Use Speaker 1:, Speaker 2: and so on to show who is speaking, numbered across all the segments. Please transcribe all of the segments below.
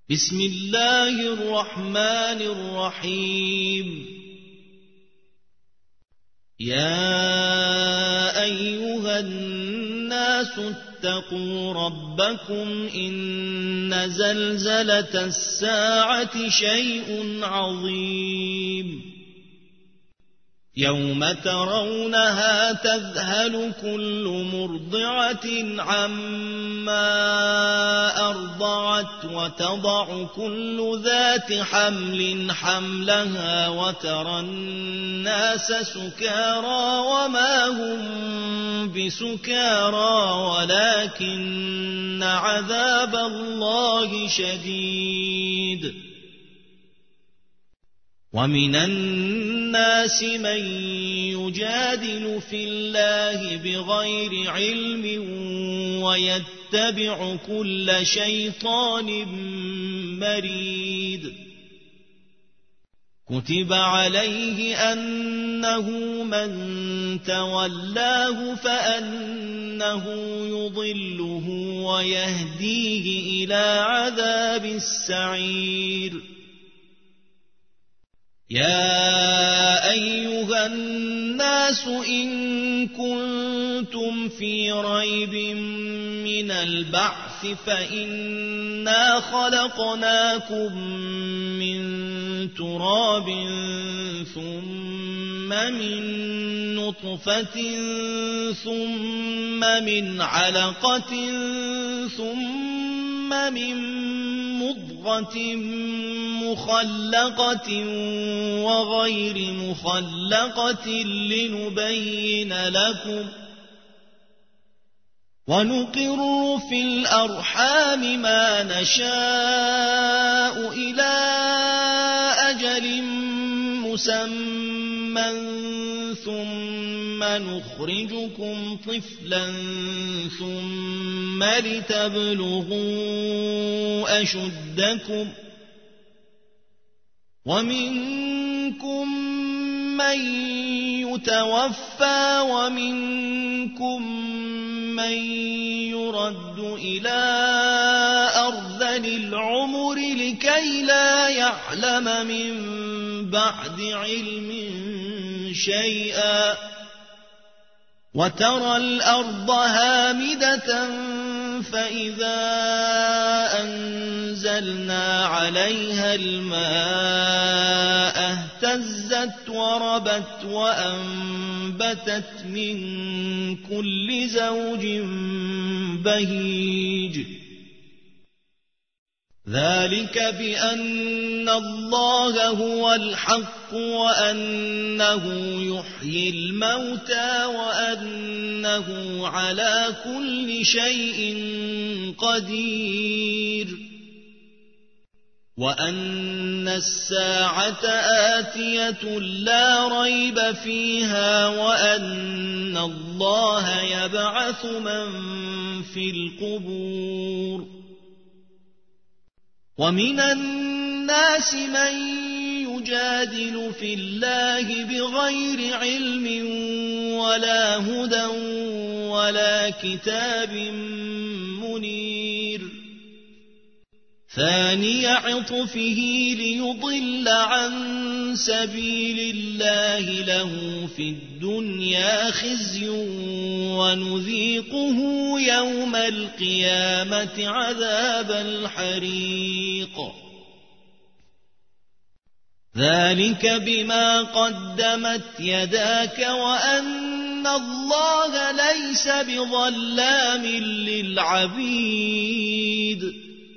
Speaker 1: بسم الله الرحمن الرحيم يا أيها الناس اتقوا ربكم إن زلزلة الساعة شيء عظيم يوم ترونها تذهل كل مرضعة عما أرضعت وتضع كل ذات حمل حملها وترى الناس سكارى وما هم بسكارى ولكن عذاب الله شديد ومن الناس من يجادل في الله بغير علم ويتبع كل شيطان مريد كتب عليه أنه من تولاه فأنه يضله ويهديه إلى عذاب السعير يا أيها الناس إن كنتم في ريب من البعث فإنا خلقناكم من تراب ثم من نطفة ثم من علقة ثم من مضغة مخلقة وغير مخلقة لنبين لكم ونقر في الأرحام ما نشاء إلى أجل مسمى ثم نخرجكم طفلا ثم لتبلغوا أشدكم ومنكم من يتوفى ومنكم من يرد إلى أرذل العمر لكي لا يعلم من بعد علم شيئا وترى الأرض هامدة فإذا أنزلنا عليها الماء اهتزت وربت وأنبتت من كل زوج بهيج ذلك بأن الله هو الحق وأنه يحيي الموتى وأنه على كل شيء قدير وأن الساعة آتية لا ريب فيها وأن الله يبعث من في القبور ومن الناس من يجادل في الله بغير علم ولا هدى ولا كتاب منير ثاني عطفه ليضل عن سبيل الله له في الدنيا خزي ونذيقه يوم القيامة عذاب الحريق ذلك بما قدمت يداك وأن الله ليس بظلام للعبيد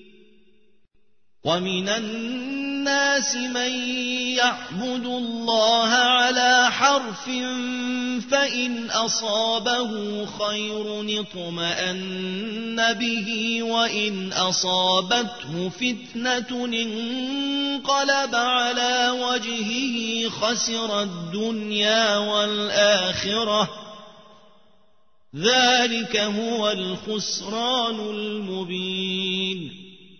Speaker 1: ومن الناس من يعبد الله على حرف فإن أصابه خير اطمأن به وإن أصابته فتنة انقلب على وجهه خسر الدنيا والآخرة ذلك هو الخسران المبين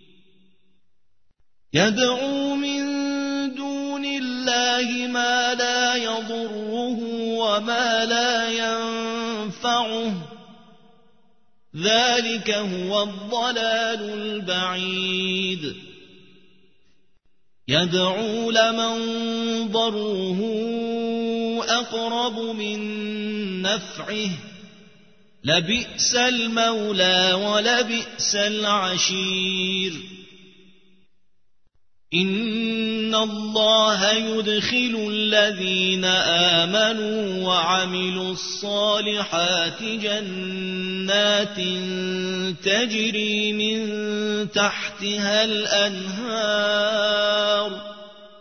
Speaker 1: يدعو من دون الله ما لا يضره وما لا ينفعه ذلك هو الضلال البعيد يدعو لمن ضره أقرب من نفعه لبئس المولى ولبئس العشير إن الله يدخل الذين آمنوا وعملوا الصالحات جنات تجري من تحتها الأنهار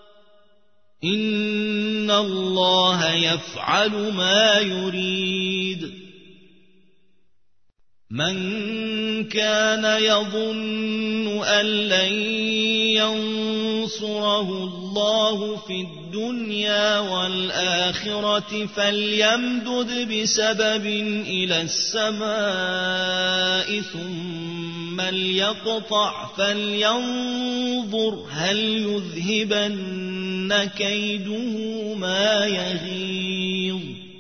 Speaker 1: إن الله يفعل ما يريد من كان يظن أن لن ينصره الله في الدنيا والآخرة فليمدد بسبب إلى السماء ثم ليقطع فلينظر هل يذهبن كيده ما يغيظ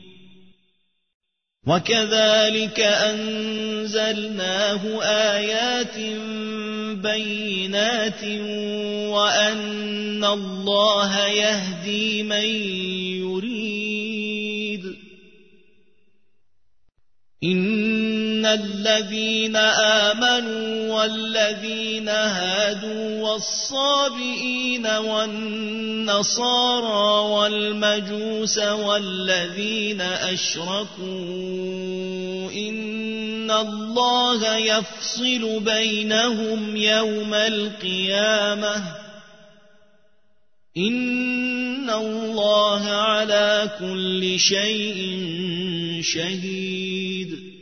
Speaker 1: وكذلك أنزلناه آيات بينات وأن الله يهدي من يريد إن الذين آمنوا والذين هادوا والصابئين والنصارى والمجوس والذين أشركوا إن الله يفصل بينهم يوم القيامة إن الله على كل شيء شهيد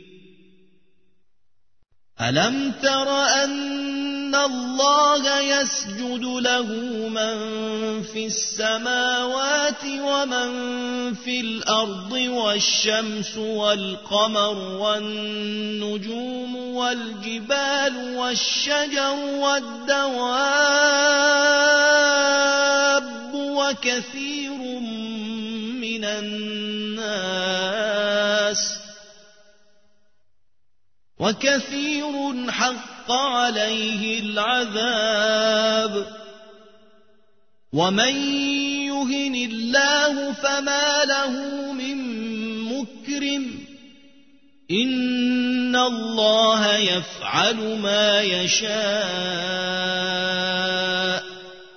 Speaker 1: ألم تر أن الله يسجد له من في السماوات ومن في الأرض والشمس والقمر والنجوم والجبال والشجر والدواب وكثير من الناس وكثير حق عليه العذاب ومن يهن الله فما له من مكرم إن الله يفعل ما يشاء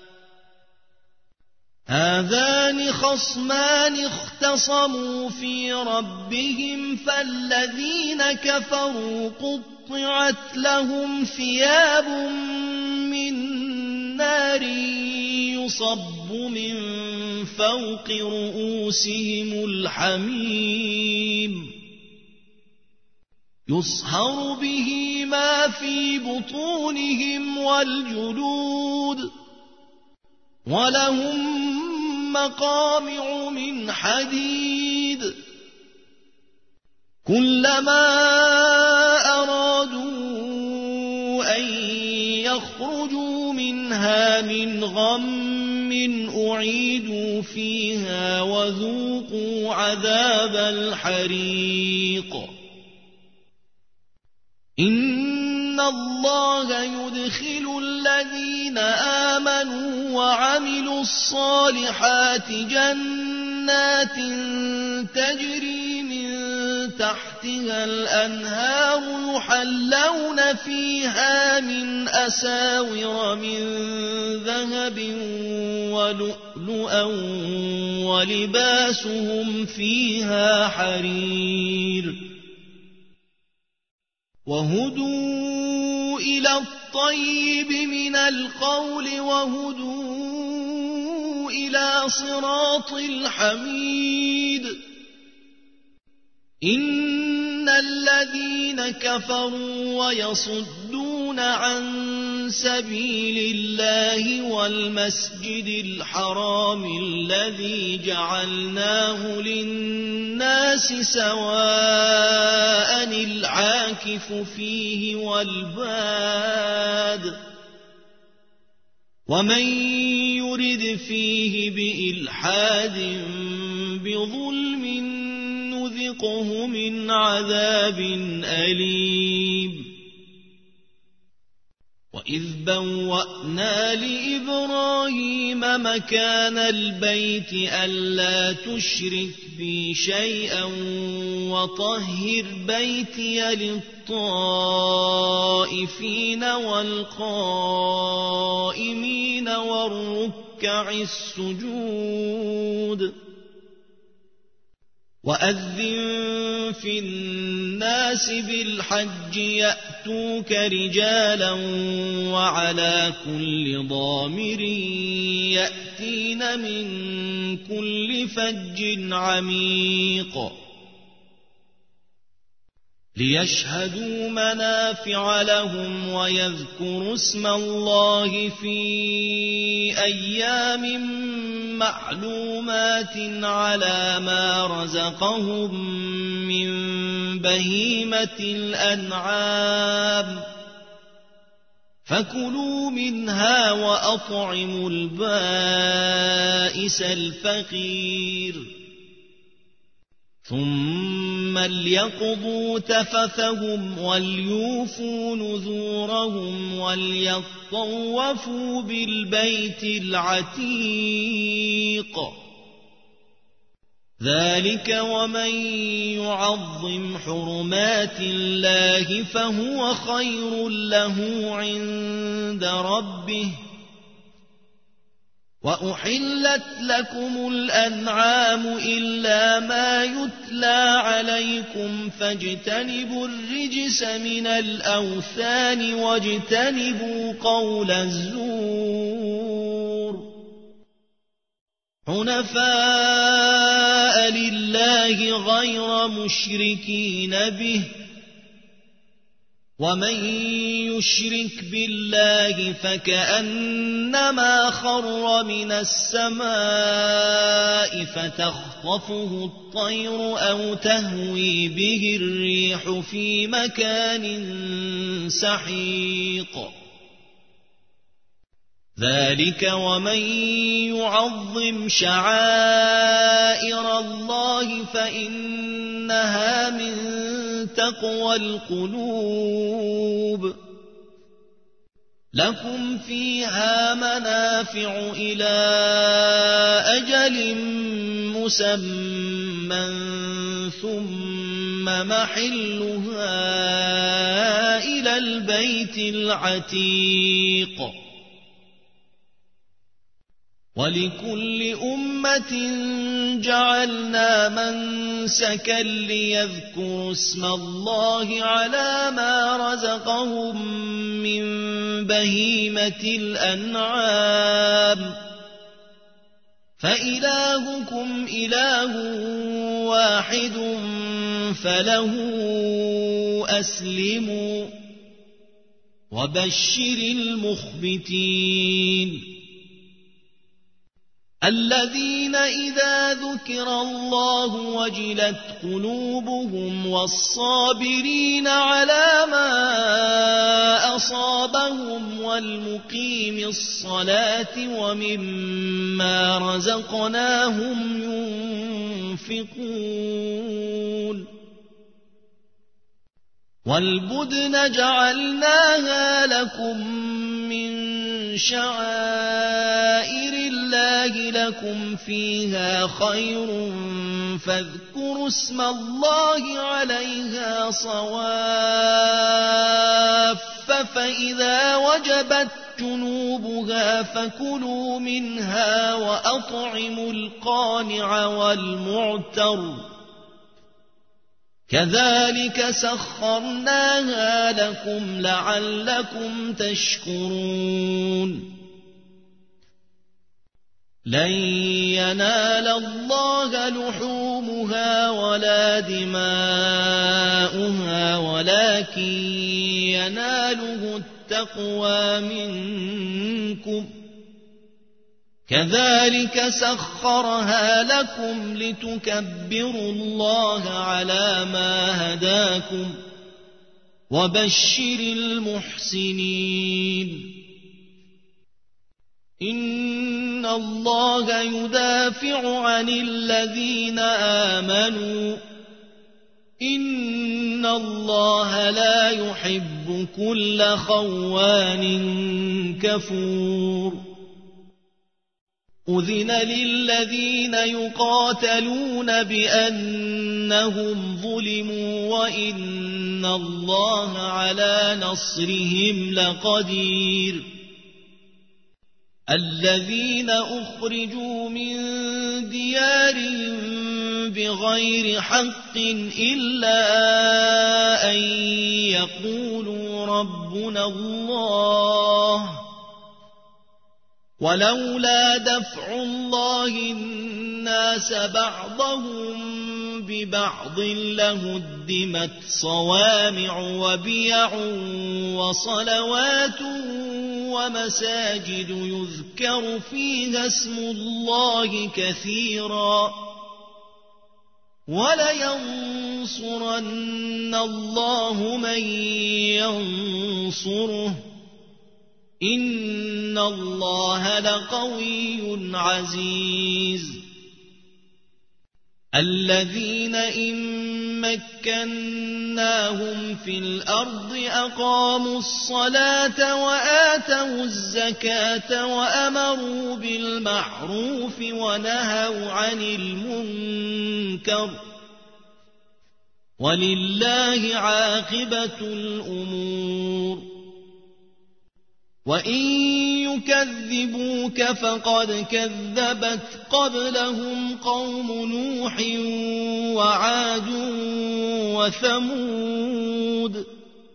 Speaker 1: هذان خصمان اختصموا في ربهم فالذين كفروا قطعت لهم ثياب من نار يصب من فوق رؤوسهم الحميم يصهر به ما في بطونهم والجلود ولهم مقامع من حديد كلما أرادوا أن يخرجوا منها من غم أعيدوا فيها وذوقوا عذاب الحريق إن الله يدخل الذين آمنوا وعملوا الصالحات جنات تجري من تحتها الأنهار يحلون فيها من أساور من ذهب ولؤلؤا ولباسهم فيها حرير وهدوا إلى الطيب من القول وهدوا إلى صراط الحميد إن الذين كفروا ويصدون عن سبيل الله والمسجد الحرام الذي جعلناه للناس سواء العاكف فيه والباد ومن يرد فيه بإلحاد بظلم نذقه من عذاب أليم وإذ بوأنا لإبراهيم مكان البيت ألا تشرك بي شيئا وطهر بيتي للطائفين والقائمين والركع السجود وأذن في الناس بالحج يأتوك رجالا وعلى كل ضامر يأتين من كل فج عميق ليشهدوا منافع لهم ويذكروا اسم الله في أيام معلومات على ما رزقهم من بهيمة الأنعام فكلوا منها وأطعموا البائس الفقير ثم ليقضوا تفثهم وليوفوا نذورهم وليطوفوا بالبيت العتيق ذلك ومن يعظم حرمات الله فهو خير له عند ربه وأحلت لكم الأنعام إلا ما يتلى عليكم فاجتنبوا الرجس من الأوثان واجتنبوا قول الزور حنفاء لله غير مشركين به ومن يشرك بالله فكأنما خر من السماء فتخطفه الطير أو تهوي به الريح في مكان سحيق ذلك ومن يعظم شعائر الله فإنها من تقوى القلوب لكم فيها منافع إلى أجل مسمى ثم محلها إلى البيت العتيق ولكل أمة جعلنا منسكا ليذكروا اسم الله على ما رزقهم من بهيمة الأنعام فإلهكم إله واحد فله أسلموا وبشر المخبتين الذين إذا ذكر الله وجلت قلوبهم والصابرين على ما أصابهم والمقيم الصلاة ومما رزقناهم ينفقون والبدن جعلناها لكم من شعائر الله لكم فيها خير فاذكروا اسم الله عليها صواف فإذا وجبت جنوبها فكلوا منها وأطعموا القانع والمعتر كذلك سخرناها لكم لعلكم تشكرون لن ينال الله لحومها ولا دماؤها ولكن يناله التقوى منكم كذلك سخرها لكم لتكبروا الله على ما هداكم وبشر المحسنين إن الله يدافع عن الذين آمنوا إن الله لا يحب كل خوان كفور أذن للذين يقاتلون بأنهم ظلموا وإن الله على نصرهم لقدير الذين أخرجوا من ديارهم بغير حق إلا أن يقولوا ربنا الله ولولا دفع الله الناس بعضهم ببعض لهدمت صوامع وبيع وصلوات ومساجد يذكر فيها اسم الله كثيرا ولينصرن الله من ينصره إن الله لقوي عزيز الذين إن مكناهم في الأرض أقاموا الصلاة وآتوا الزكاة وأمروا بالمعروف ونهوا عن المنكر ولله عاقبة الأمور وإن يكذبوك فقد كذبت قبلهم قوم نوح وعاد وثمود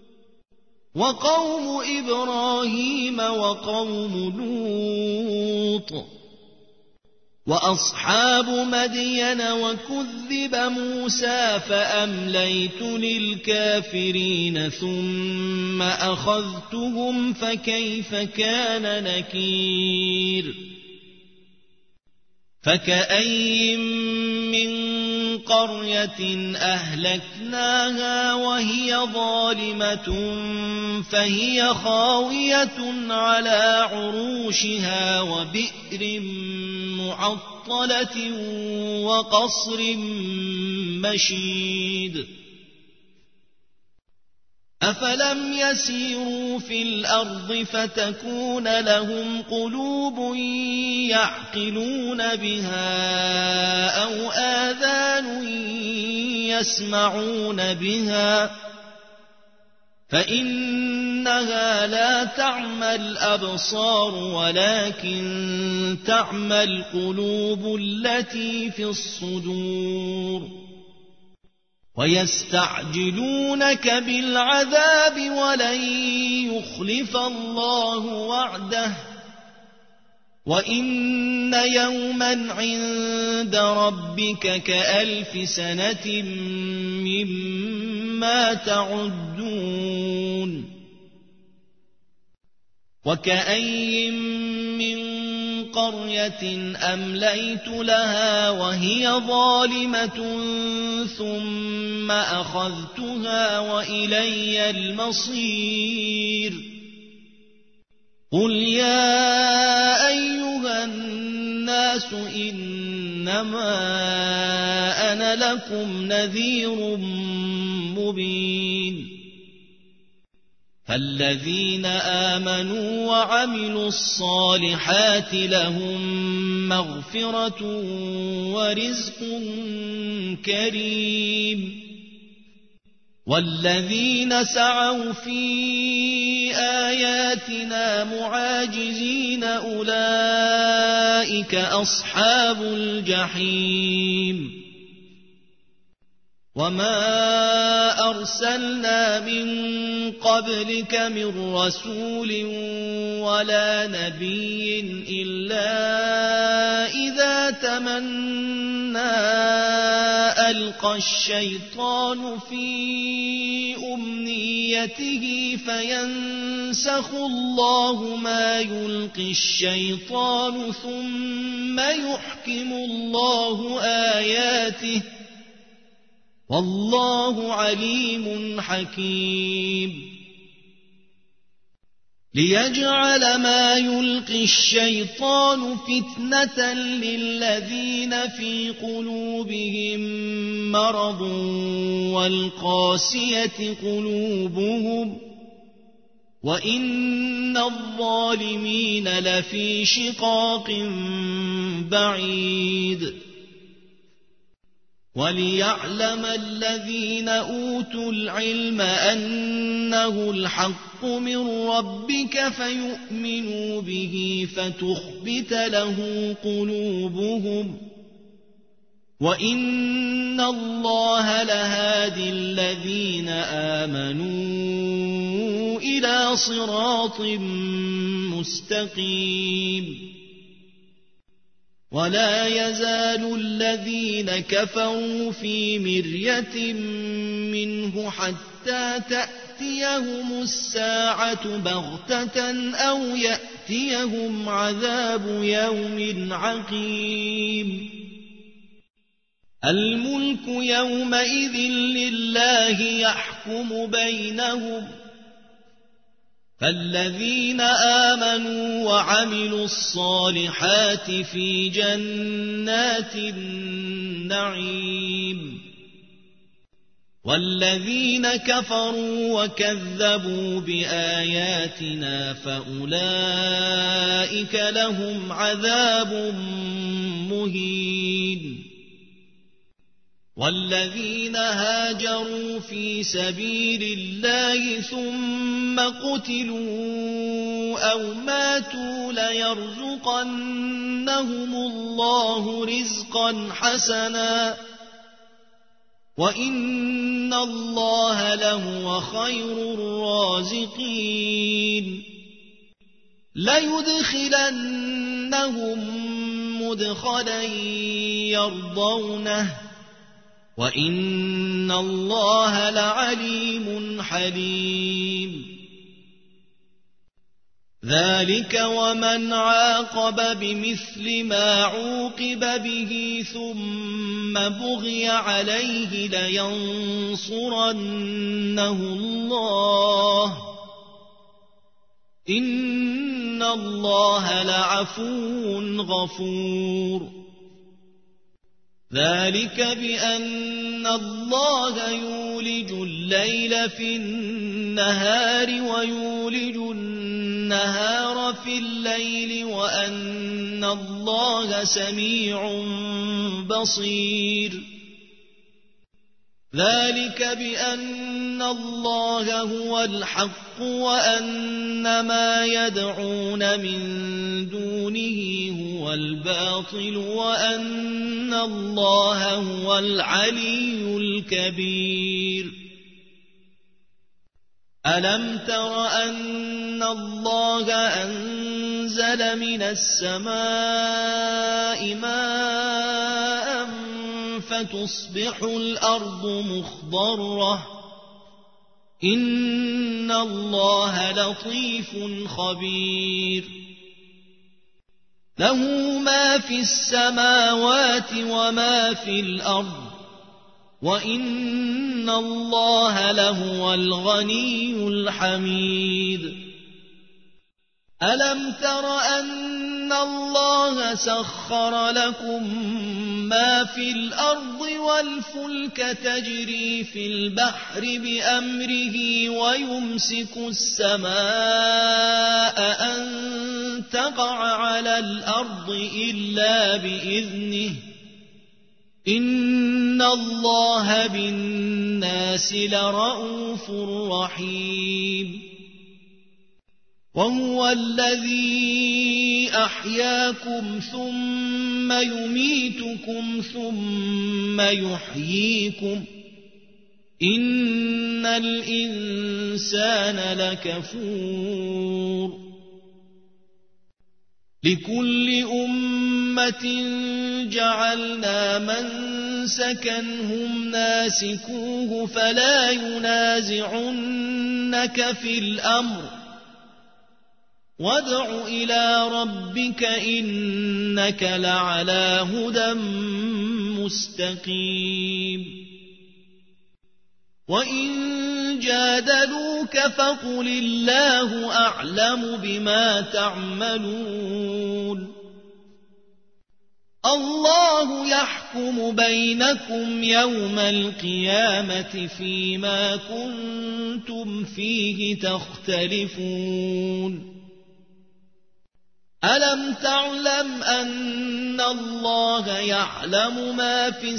Speaker 1: وقوم إبراهيم وقوم لوط وأصحاب مدين وكذب موسى فأمليت للكافرين ثم أخذتهم فكيف كان نكير فكأي من قرية أهلكناها وهي ظالمة فهي خاوية على عروشها وبئر معطلة وقصر مشيد أفلم يسيروا في الأرض فتكون لهم قلوب يعقلون بها أو آذان يسمعون بها فإنها لا تعمى الأبصار ولكن تعمى القلوب التي في الصدور ويستعجلونك بالعذاب ولن يخلف الله وعده وإن يوما عند ربك كألف سنة مما تعدون وكأي من قرية أمليت لها وهي ظالمة ثم أخذتها وإلي المصير قل يا أيها الناس إنما أنا لكم نذير مبين فالذين آمنوا وعملوا الصالحات لهم مغفرة ورزق كريم والذين سعوا في آياتنا معاجزين أولئك أصحاب الجحيم وما أرسلنا من قبلك من رسول ولا نبي إلا إذا تمنى ألقى الشيطان في أمنيته فينسخ الله ما يلقي الشيطان ثم يحكم الله آياته والله عليم حكيم ليجعل ما يلقي الشيطان فتنة للذين في قلوبهم مرض والقاسية قلوبهم وإن الظالمين لفي شقاق بعيد وليعلم الذين أوتوا العلم أنه الحق من ربك فيؤمنوا به فتخبت له قلوبهم وإن الله لهادي الذين آمنوا إلى صراط مستقيم ولا يزال الذين كفروا في مرية منه حتى تأتيهم الساعة بغتة أو يأتيهم عذاب يوم عقيم الملك يومئذ لله يحكم بينهم فالذين آمنوا وعملوا الصالحات في جنات النعيم والذين كفروا وكذبوا بآياتنا فأولئك لهم عذاب مهين والذين هاجروا في سبيل الله ثم قتلوا أو ماتوا ليرزقنهم الله رزقا حسنا وإن الله لهو خير الرازقين ليدخلنهم مدخلا يرضونه وإن الله لعليم حليم ذلك ومن عاقب بمثل ما عوقب به ثم بغي عليه لينصرنه الله إن الله لعفو غفور ذلك بأن الله يولج الليل في النهار ويولج النهار في الليل وأن الله سميع بصير ذلك بأن الله هو الحق وأن ما يدعون من دونه هو الباطل وأن الله هو العلي الكبير ألم تر أن الله أنزل من السماء ماء فتصبح الأرض مخضرة إن الله لطيف خبير له ما في السماوات وما في الأرض وإن الله لهو الغني الحميد ألم تر أن الله سخر لكم ما في الأرض والفلك تجري في البحر بأمره ويمسك السماء أن تقع على الأرض إلا بإذنه إن الله بالناس لرءوف رحيم وهو الذي أحياكم ثم يميتكم ثم يحييكم إن الإنسان لكفور لكل أمة جعلنا منسكا هم ناسكوه فلا ينازعنك في الأمر وادع إلى ربك إنك لعلى هدى مستقيم وإن جادلوك فقل الله أعلم بما تعملون الله يحكم بينكم يوم القيامة فيما كنتم فيه تختلفون ألم تعلم أن الله يعلم ما في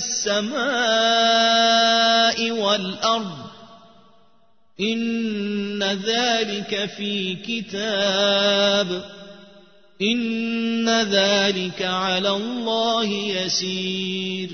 Speaker 1: السماء والأرض إن ذلك في كتاب إن ذلك على الله يسير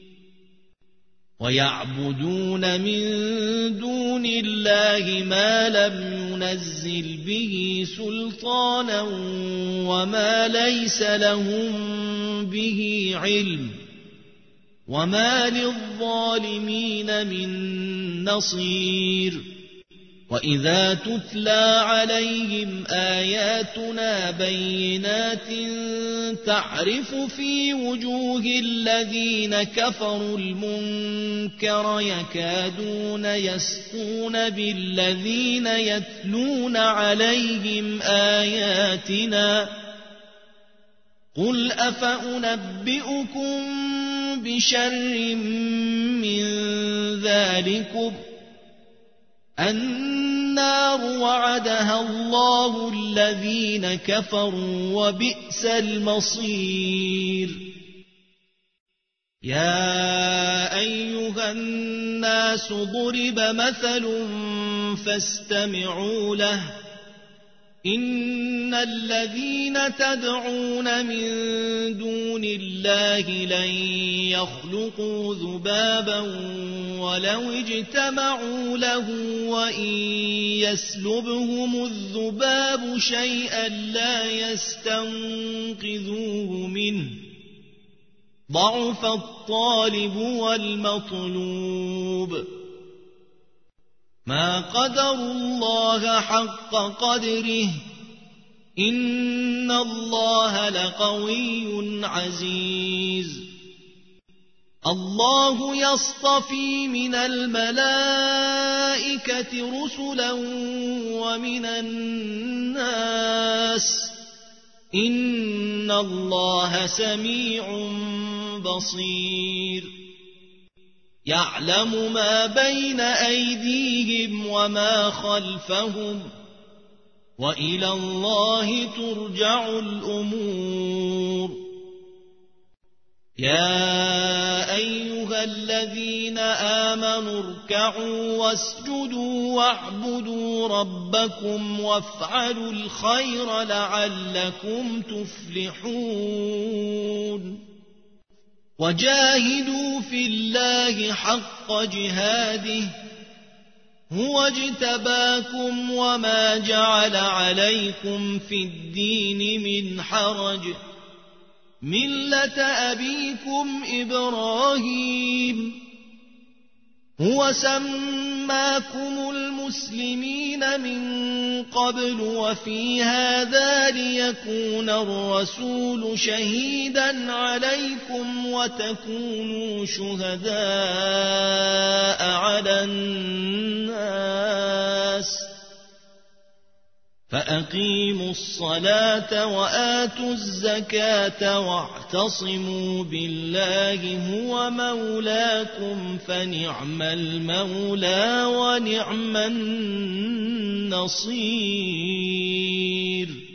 Speaker 1: ويعبدون من دون الله ما لم ينزل به سلطانا وما ليس لهم به علم وما للظالمين من نصير وإذا تتلى عليهم آياتنا بينات تعرف في وجوه الذين كفروا المنكر يكادون يسقون بالذين يتلون عليهم آياتنا قل أفأنبئكم بشر من ذلكم النار وعدها الله الذين كفروا وبئس المصير يا أيها الناس ضرب مثل فاستمعوا له إن الذين تدعون من دون الله لن يخلقوا ذبابا ولو اجتمعوا له وإن يسلبهم الذباب شيئا لا يستنقذوه منه ضعف الطالب والمطلوب ما قدروا الله حق قدره إن الله لقوي عزيز الله يصطفي من الملائكة رسلا ومن الناس إن الله سميع بصير يعلم ما بين أيديهم وما خلفهم وإلى الله ترجع الأمور يا أيها الذين آمنوا اركعوا واسجدوا واعبدوا ربكم وافعلوا الخير لعلكم تفلحون وجاهدوا في الله حق جهاده هو اجتباكم وما جعل عليكم في الدين من حرج ملة أبيكم إبراهيم هو سماكم المسلمين من قبل وفي هذا ليكون الرسول شهيدا عليكم وتكونوا شهداء على الناس فأقيموا الصلاة وآتوا الزكاة واعتصموا بالله هو مولاكم فنعم المولى ونعم النصير